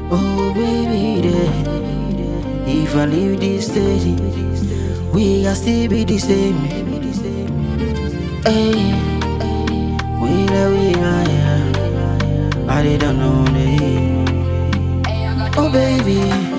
Oh baby, if I leave this stage, we are still be the same. Hey, we are, yeah. I didn't know that. Oh baby.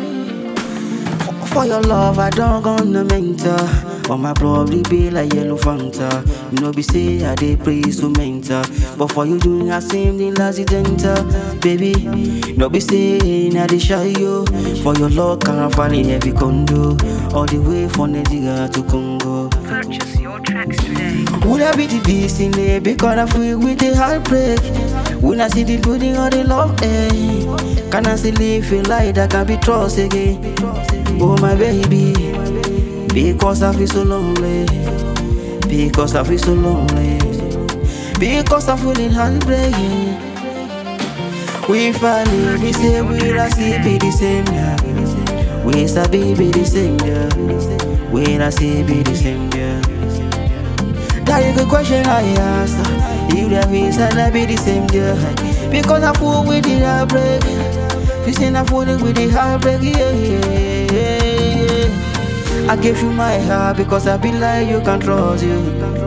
For your love, I don't gonna mentor. But my probably be like yellow Fanta. You know, be say I dey praise to mentor. But for you doing the same thing as it enter. Baby, no be saying I dey shy you. For your love, can't find in every condo. All the way from Nigeria to Congo. Purchase your tracks today. Would I be the destiny? Because I feel with the heartbreak. When I see the beauty of the love, eh? Can I still feel like I can be trusted again? Oh my baby, because I feel so lonely, because I feel so lonely, because I'm feeling heartbreaking. We finally we say we'll still be the same, yeah. We still be the same, yeah. We'll still be the same, yeah. That is the question I asked. If there is, I'll be the same, yeah. Because I fool with the heartbreak. You say I'm fooling with the heartbreak, yeah. I gave you my heart because I be like you can trust you.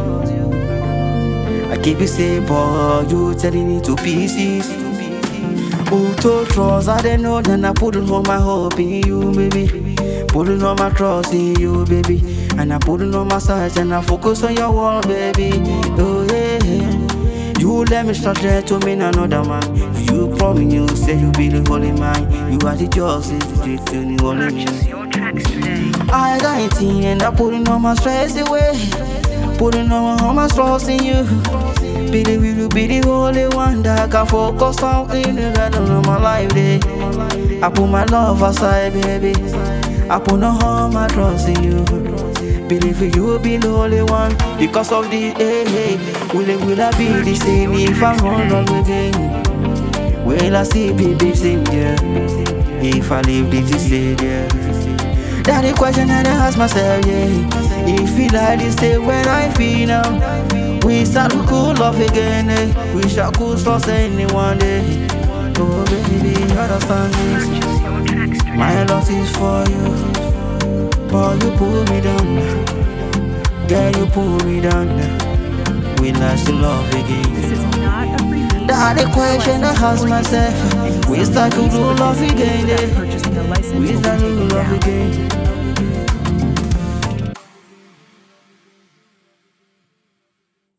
I keep it safe, but you telling it to pieces. Who told trust? I didn't know, then I put all my hope in you, baby. Putting all my trust in you, baby. And I putting all my sights and I focus on your wall, baby. Oh yeah. You let me start there to mean another man. You promise you say you be the holy man. You are the justice, the truth, and the only man. Purchase your tracks today. I got it in and I'm putting all my stress away. Putting all my trust in you. Be the only one that I can focus on in the battle of my life day. I put my love aside, baby. I put all my trust in you. Believe you will be the only one. Because of the will I be the same if I'm wrong again? Will I still be the same, yeah? If I leave this stage, yeah. That's the question that I ask myself, yeah. If you like this day when I feel now, we start to cool off again, eh? We shall cool trust anyone day. Oh baby, understand this. Purchase your tracks today. My loss is for you. But you pull me down, girl, you pull me down. We last to love again. This is not a free. That's the question I ask myself. We start to do love again, Purchasing a license we will start be to do taken love down. again.